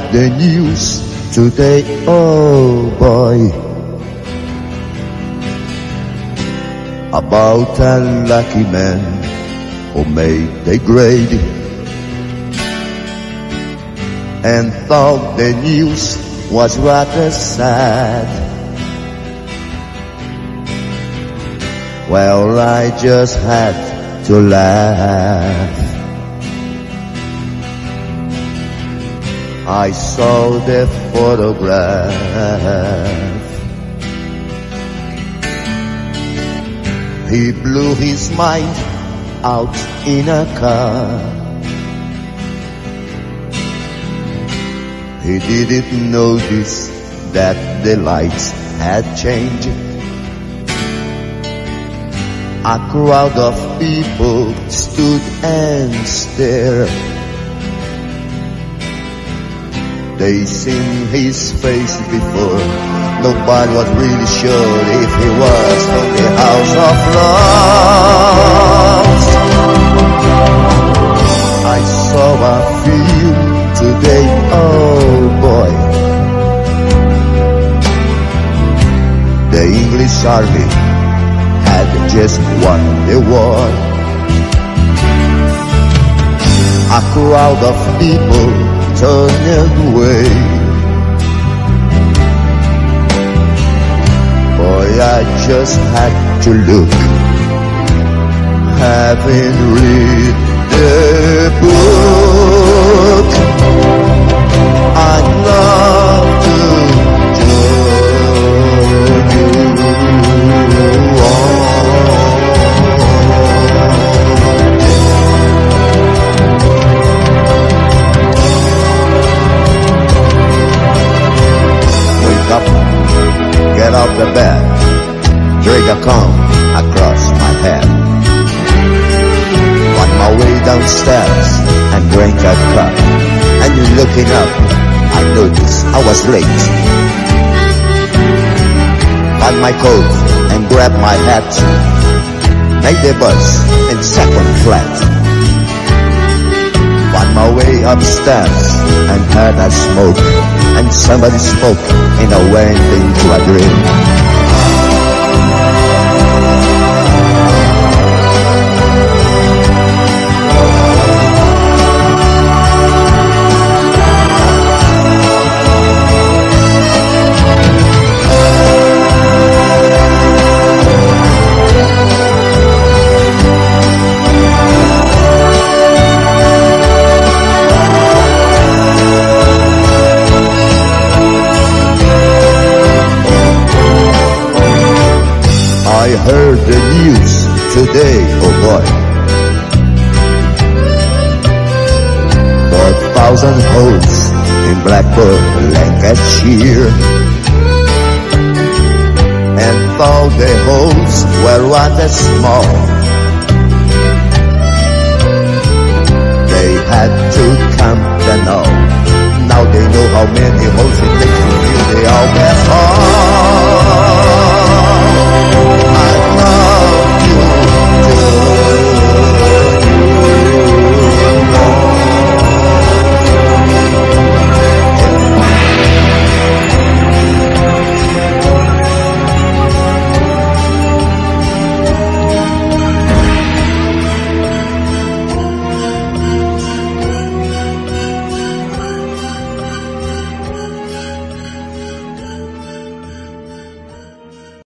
the news today, oh boy, about a lucky man who made the grade and thought the news was rather sad. Well, I just had to laugh. I saw the photograph. He blew his mind out in a car. He didn't notice that the lights had changed. A crowd of people stood and stared. They seen his face before. Nobody was really sure if he was from the house of lost. I saw a film today, oh boy. The English army had just won the war. A crowd of people turned away. Boy, I just had to look, having read the book. I'd love to join you on. Wake up, get out the bed, drag a comb across my head. On my way downstairs and drink a cup. And looking up, I noticed I was late. Found my coat and grabbed my hat. Made the bus in second flat. On my way upstairs and heard a smoke. And somebody spoke and I went into a dream. I heard the news today, oh boy. 4,000 holes in Blackburn, Lancashire. And though the holes were rather small, they had to count them all. Now they know how many holes it takes